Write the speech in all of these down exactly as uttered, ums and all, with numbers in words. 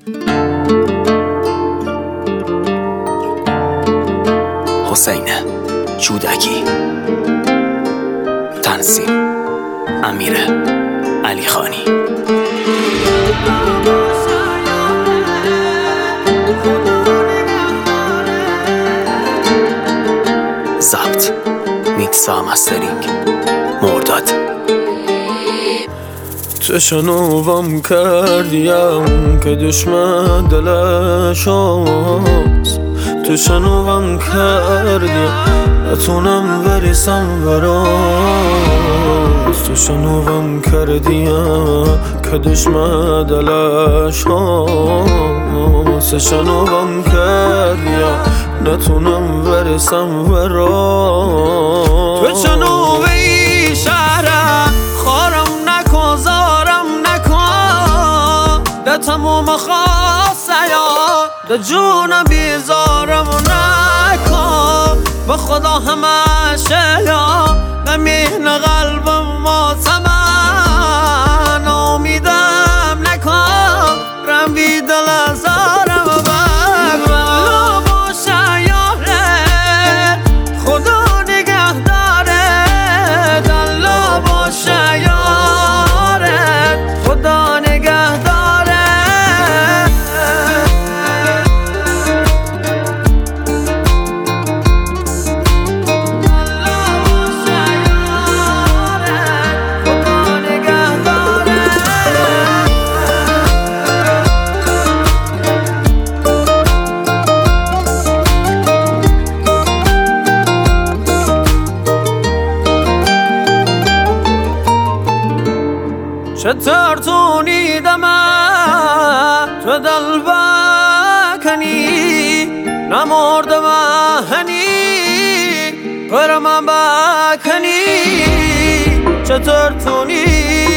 حسین جودکی، تنظیم امیر علی خانی. ضبط میکسا مسترینگ مرداد. تشنوم کردیم که دشمن دلش هست، تشنوم کردیم نتونم برسم براست، تشنوم کردیم که دشمن دلش هست، تشنوم کردیم نتونم برسم براست. تشنوی شهرم خارم نکن زارم نکن، ده تموم خواسته یا ده جونم بیزارم نکن، به خدا همشه یا نمین قلبم ماتمن، امیدم نکن رم بی دل ازارم بکن. چطور تونیدم تو دل بکنی، نمردم هنی برم بکنی، چطور تونی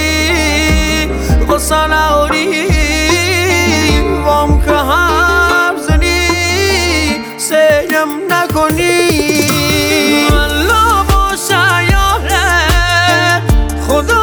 غصه نوری وام که حرف زنی سیم نکنی. الله باشه یاره خدا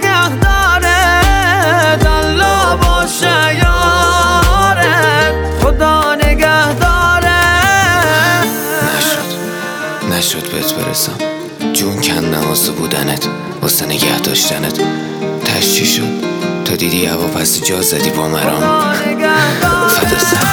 نشد بهت برسم، جون کندم واسه بودنت، واسه نگه داشتنت. تش چی شد؟ تا دیدی هوا پس جا زدی با مرام فدا سر